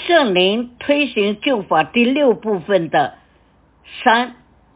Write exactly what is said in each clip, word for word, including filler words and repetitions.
圣灵推行救法第六部分的三，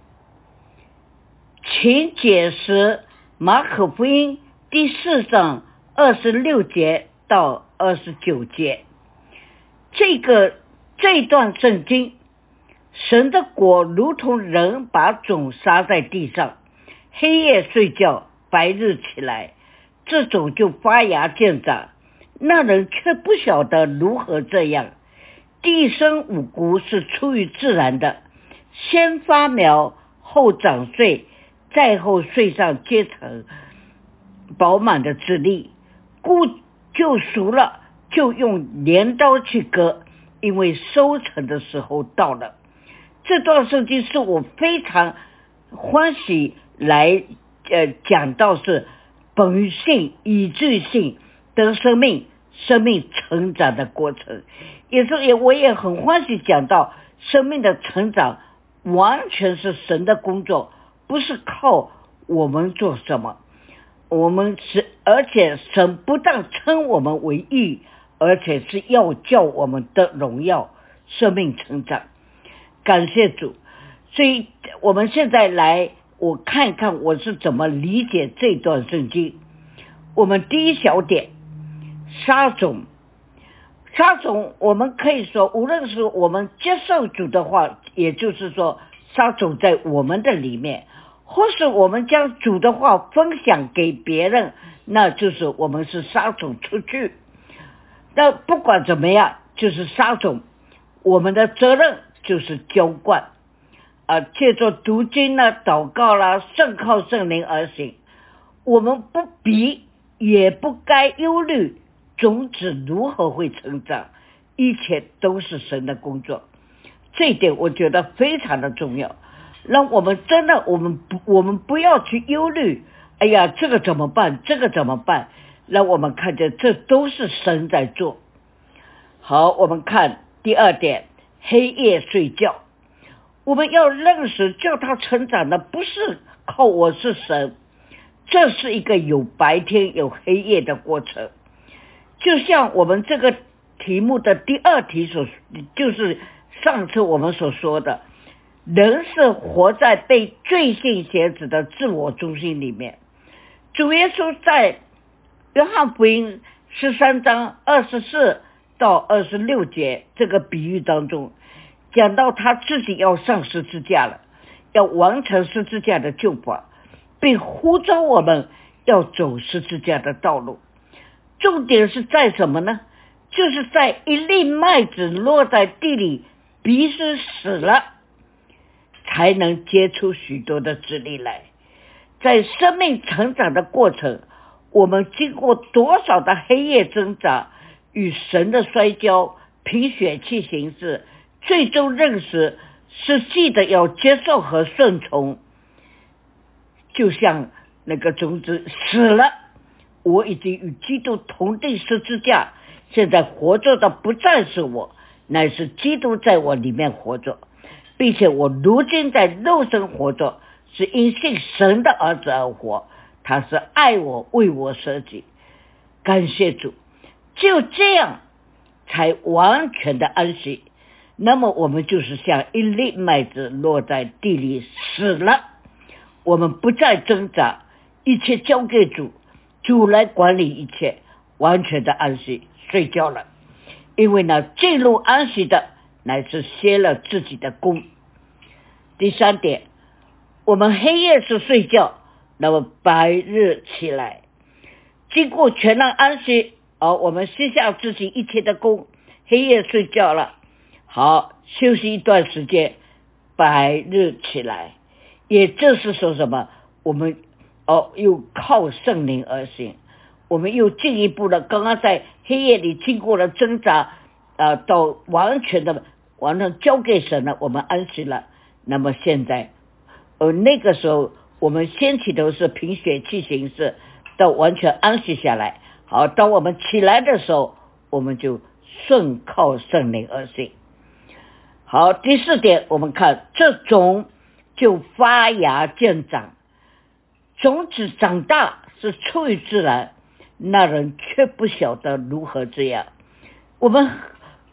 请解释马可福音第四章二十六节到二十九节。这个这段圣经，神的国如同人把种撒在地上，黑夜睡觉，白日起来，这种就发芽见长，那人却不晓得如何这样。地生五谷是出于自然的，先发苗，后长穗，再后穗上结成饱满的籽粒，故就熟了，就用镰刀去割，因为收成的时候到了。这段圣经是我非常欢喜来呃讲到是本于信以至于信得生命，生命成长的过程，也是也我也很欢喜讲到生命的成长完全是神的工作，不是靠我们做什么。我们是而且神不但称我们为义，而且是要叫我们的荣耀生命成长。感谢主。所以我们现在来我看看我是怎么理解这段圣经。我们第一小点，撒种。撒种我们可以说无论是我们接受主的话，也就是说撒种在我们的里面，或是我们将主的话分享给别人，那就是我们是撒种出去。那不管怎么样，就是撒种，我们的责任就是浇灌啊，借着读经啦、祷告啦，圣靠圣灵而行。我们不比也不该忧虑种子如何会成长，一切都是神的工作。这一点我觉得非常的重要，让我们真的我们不我们不要去忧虑，哎呀这个怎么办，这个怎么办，让我们看见这都是神在做。好，我们看第二点，黑夜睡觉。我们要认识叫它成长的不是靠我是神，这是一个有白天有黑夜的过程。就像我们这个题目的第二题所，就是上次我们所说的，人是活在被罪性挟持的自我中心里面。主耶稣在约翰福音十三章二十四到二十六节这个比喻当中，讲到他自己要上十字架了，要完成十字架的救法，并呼召我们要走十字架的道路。重点是在什么呢？就是在一粒麦子落在地里，必须死了，才能结出许多的籽粒来。在生命成长的过程，我们经过多少的黑夜挣扎，与神的摔跤，凭血气行事，最终认识实际的要接受和顺从。就像那个种子死了，我已经与基督同定十字架，现在活着的不再是我，乃是基督在我里面活着，并且我如今在肉身活着，是因信神的儿子而活，他是爱我，为我舍己。感谢主，就这样才完全的安息。那么我们就是像一粒麦子落在地里死了，我们不再挣扎，一切交给主，主来管理一切，完全的安息，睡觉了。因为呢，进入安息的乃是歇了自己的功。第三点，我们黑夜是睡觉，那么白日起来，经过全然安息，而我们歇下自己一切的功，黑夜睡觉了，好休息一段时间，白日起来，也就是说什么，我们哦又靠圣灵而行，我们又进一步的，刚刚在黑夜里经过了挣扎，呃，到完全的完全交给神了，我们安息了。那么现在，呃，那个时候我们先起头是凭血气行事，到完全安息下来。好，当我们起来的时候，我们就顺靠圣灵而行。好，第四点，我们看这种就发芽见长。种子长大是出于自然，那人却不晓得如何这样。我们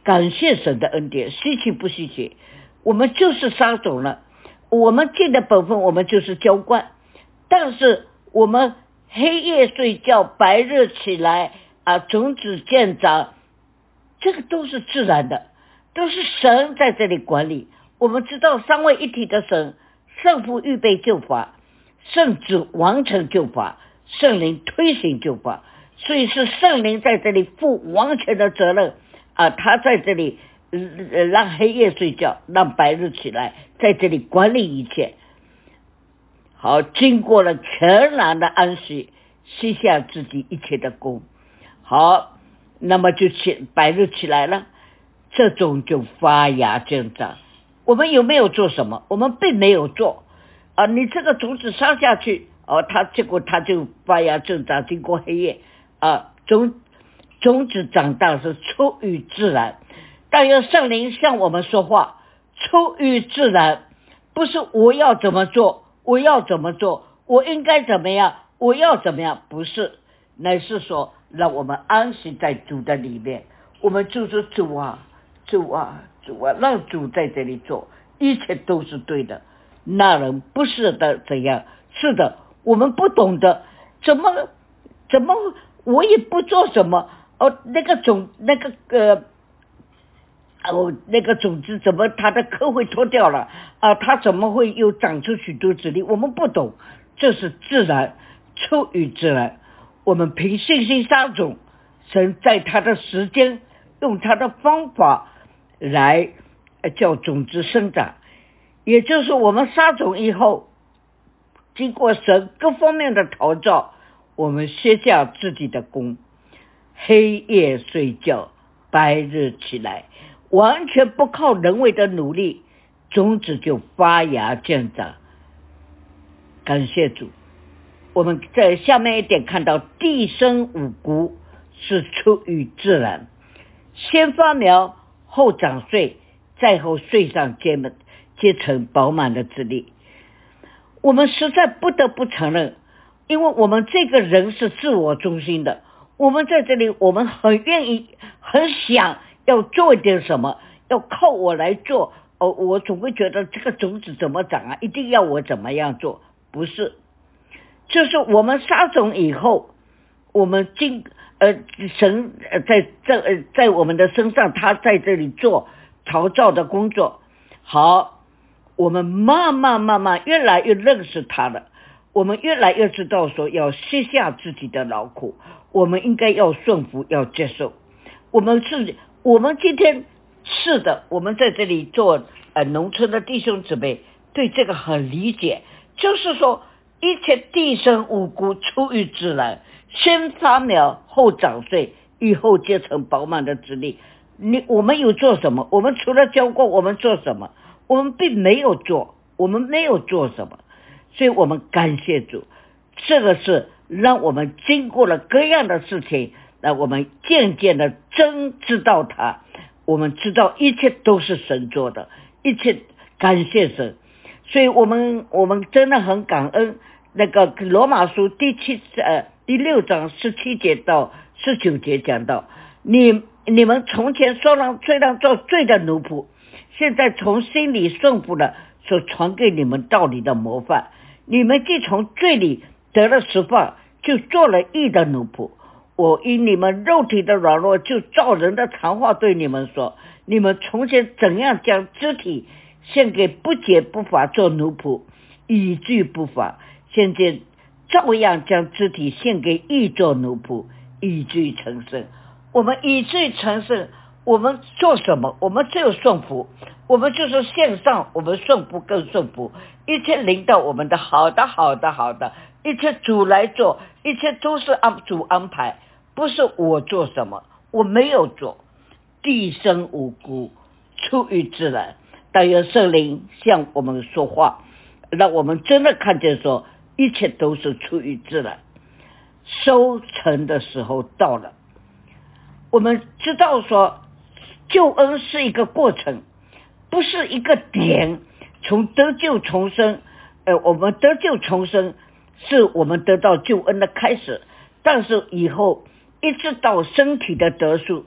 感谢神的恩典，稀奇不稀奇？我们就是撒种了，我们尽的本分，我们就是浇灌。但是我们黑夜睡觉，白日起来啊，种子见长，这个都是自然的，都是神在这里管理。我们知道三位一体的神，圣父预备救法，圣子完成救法，圣灵推行救法，所以是圣灵在这里负完全的责任啊，他在这里、呃、让黑夜睡觉，让白日起来，在这里管理一切。好，经过了全然的安息，卸下自己一切的功。好，那么就起白日起来了，这种就发芽见长。我们有没有做什么？我们并没有做啊！你这个种子撒下去，哦，它结果它就发芽正长，经过黑夜啊，种种子长大是出于自然。但愿圣灵向我们说话，出于自然，不是我要怎么做，我要怎么做，我应该怎么样，我要怎么样，不是，乃是说让我们安息在主的里面。我们就说主啊，主啊，主啊，让主在这里做，一切都是对的。那人不是的怎样？是的，我们不懂得怎么怎么，我也不做什么哦，那个种那个呃。哦，那个种子怎么它的壳会脱掉了啊？它怎么会又长出许多籽粒？我们不懂，这是自然，出于自然。我们凭信心撒种，神在他的时间，用他的方法来叫种子生长。也就是我们撒种以后，经过神各方面的陶造，我们卸下自己的功，黑夜睡觉，白日起来，完全不靠人为的努力，种子就发芽见长。感谢主。我们在下面一点看到，地生五谷是出于自然，先发苗，后长穗，再后穗上结满结成饱满的籽粒。我们实在不得不承认，因为我们这个人是自我中心的，我们在这里，我们很愿意很想要做一点什么，要靠我来做。哦，我总会觉得这个种子怎么长啊，一定要我怎么样做。不是，就是我们撒种以后，我们经呃神呃在这呃在我们的身上，他在这里做陶造的工作。好，我们慢慢慢慢越来越认识他了，我们越来越知道说要卸下自己的劳苦，我们应该要顺服，要接受。我们是我们今天是的，我们在这里做呃农村的弟兄姊妹对这个很理解，就是说一切地生五谷出于自然，先发苗，后长穗，以后结成饱满的籽粒。你我们有做什么？我们除了浇灌，我们做什么？我们并没有做，我们没有做什么。所以我们感谢主，这个是让我们经过了各样的事情，让我们渐渐的真知道他，我们知道一切都是神做的，一切感谢神。所以我们我们真的很感恩。那个罗马书第七呃第六章十七节到十九节讲到，你你们从前虽然虽然做罪的奴仆，现在从心里顺服了所传给你们道理的模范，你们既从罪里得了释放，就做了义的奴仆。我因你们肉体的软弱，就照人的常话对你们说，你们从前怎样将肢体献给不洁不法做奴仆，以致不法，现在照样将肢体献给义做奴仆，以致成圣。我们以致成圣，我们做什么？我们只有顺服，我们就是献上，我们顺服更顺服，一切领导我们的好的好的好的，一切主来做，一切都是按主安排，不是我做什么，我没有做。地生五谷出于自然，但愿圣灵向我们说话，让我们真的看见说一切都是出于自然。收成的时候到了，我们知道说救恩是一个过程，不是一个点。从得救重生呃，我们得救重生是我们得到救恩的开始，但是以后一直到身体的得赎，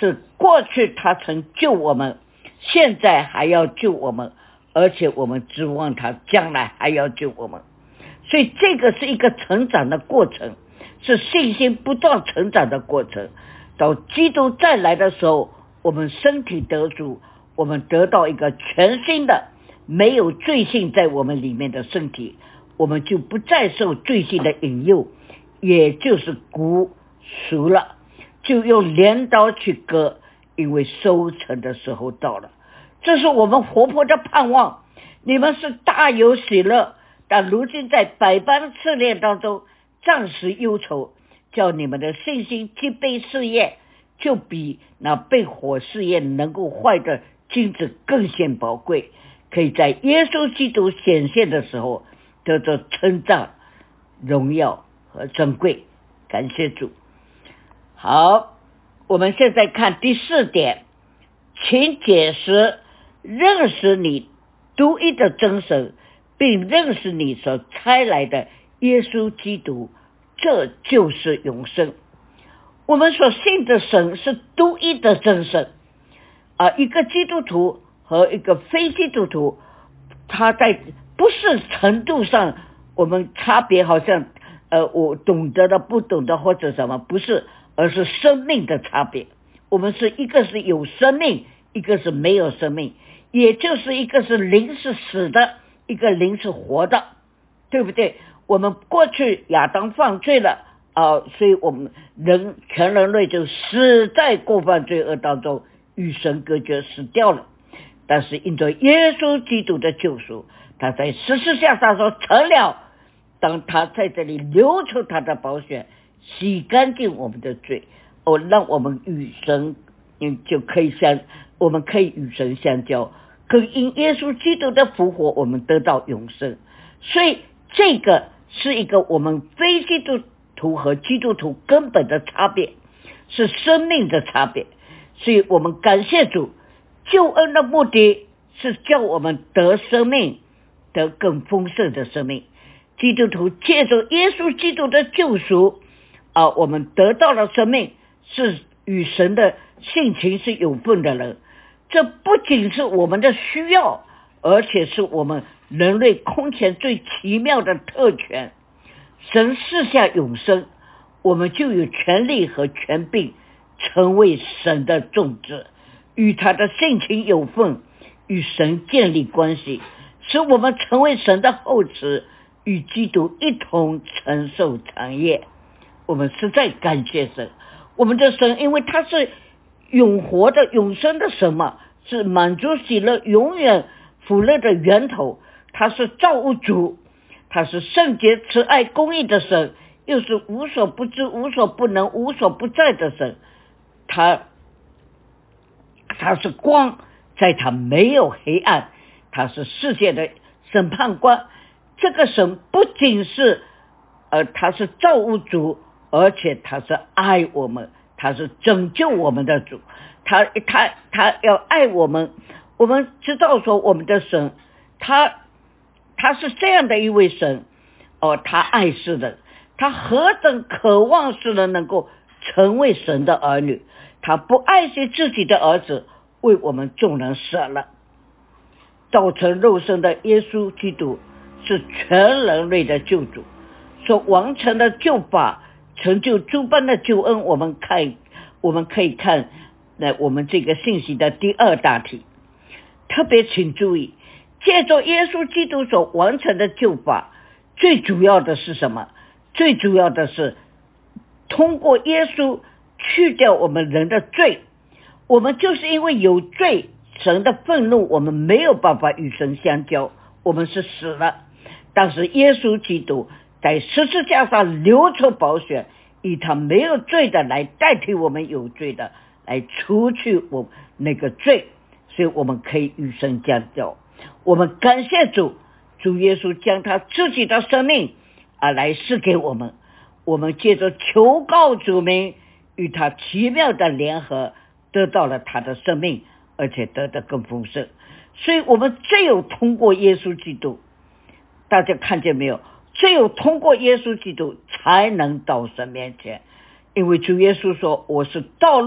是过去他曾救我们，现在还要救我们，而且我们指望他将来还要救我们。所以这个是一个成长的过程，是信心不断成长的过程。到基督再来的时候，我们身体得主，我们得到一个全新的没有罪性在我们里面的身体，我们就不再受罪性的引诱，也就是骨熟了，就用镰刀去割，因为收成的时候到了。这是我们活泼的盼望。你们是大有喜乐，但如今在百般试炼当中暂时忧愁，叫你们的信心既被试验，就比那被火试验能够坏的金子更显宝贵，可以在耶稣基督显现的时候得到称赞、荣耀和珍贵。感谢主。好，我们现在看第四点，请解释认识你独一的真神，并认识你所差来的耶稣基督，这就是永生。我们所信的神是独一的真神啊，一个基督徒和一个非基督徒，他在不是程度上我们差别，好像呃我懂得的不懂得或者什么，不是，而是生命的差别。我们是一个是有生命，一个是没有生命，也就是一个是灵是死的，一个灵是活的，对不对？我们过去亚当犯罪了啊，所以我们人全人类就死在过犯罪恶当中，与神隔绝，死掉了。但是因着耶稣基督的救赎，他在十字架上说成了，当他在这里流出他的宝血，洗干净我们的罪，哦，让我们与神就可以相，我们可以与神相交，更因耶稣基督的复活，我们得到永生。所以这个是一个我们非基督徒和基督徒根本的差别，是生命的差别。所以我们感谢主，救恩的目的是叫我们得生命，得更丰盛的生命。基督徒借着耶稣基督的救赎啊，我们得到了生命，是与神的性情是有份的人。这不仅是我们的需要，而且是我们人类空前最奇妙的特权。神赐下永生，我们就有权利和权柄成为神的种子，与他的性情有份，与神建立关系，使我们成为神的后嗣，与基督一同承受产业。我们实在感谢神，我们的神因为他是永活的永生的神嘛，是满足喜乐永远福乐的源头，他是造物主，他是圣洁慈爱公义的神，又是无所不知无所不能无所不在的神。他他是光，在他没有黑暗，他是世界的审判官。这个神不仅是呃他是造物主，而且他是爱我们，他是拯救我们的主，他他他要爱我们。我们知道说我们的神他他是这样的一位神哦，他爱世人，他何等渴望世人能够成为神的儿女，他不爱惜自己的儿子，为我们众人舍了。道成肉身的耶稣基督是全人类的救主，所完成的救法，成就诸般的救恩。我们看我们可以看那我们这个信息的第二大题，特别请注意，借着耶稣基督所完成的救法，最主要的是什么？最主要的是通过耶稣去掉我们人的罪。我们就是因为有罪，神的愤怒，我们没有办法与神相交，我们是死了。但是耶稣基督在十字架上流出宝血，以他没有罪的来代替我们有罪的，来除去我那个罪，所以我们可以与神相交。我们感谢主，主耶稣将他自己的生命啊来赐给我们，我们借着求告主名，与他奇妙的联合，得到了他的生命，而且得得更丰盛。所以我们只有通过耶稣基督，大家看见没有？只有通过耶稣基督才能到神面前。因为主耶稣说，我是道路，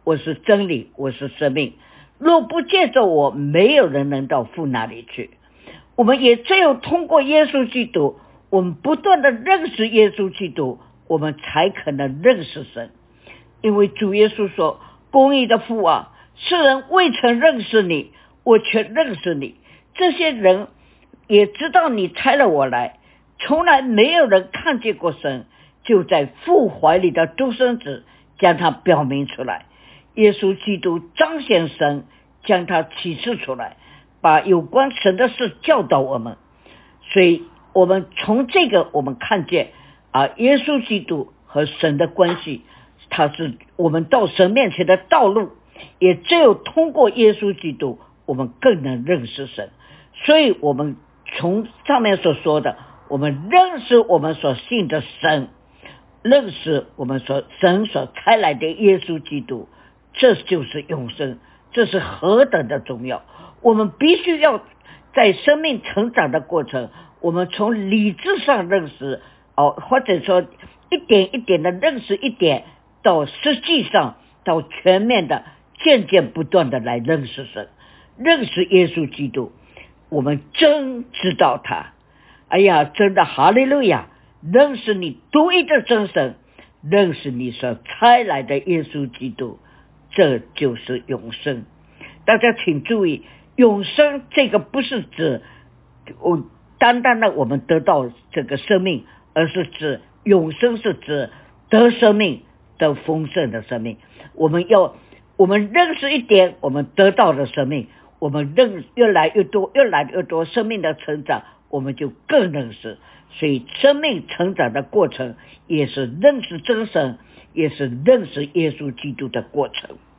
我是真理，我是生命。若不借着我，没有人能到父那里去。我们也只有通过耶稣基督，我们不断的认识耶稣基督，我们才可能认识神。因为主耶稣说，公义的父啊，世人未曾认识你，我却认识你。这些人也知道你差了我来，从来没有人看见过神，就在父怀里的独生子将他表明出来。耶稣基督彰显神，将他启示出来，把有关神的事教导我们。所以我们从这个我们看见啊，耶稣基督和神的关系，他是我们到神面前的道路，也只有通过耶稣基督，我们更能认识神。所以我们从上面所说的，我们认识我们所信的神，认识我们所神所差来的耶稣基督，这就是永生。这是何等的重要！我们必须要在生命成长的过程，我们从理智上认识哦，或者说一点一点的认识一点，到实际上到全面的渐渐不断的来认识神，认识耶稣基督，我们真知道他。哎呀，真的哈利路亚！认识你独一的真神，认识你所差来的耶稣基督，这就是永生。大家请注意，永生这个不是指我单单的我们得到这个生命，而是指永生是指得生命，得丰盛的生命。我们要我们认识一点，我们得到的生命，我们认越来越多越来越多生命的成长，我们就更认识。所以生命成长的过程也是认识真神，也是认识耶稣基督的过程。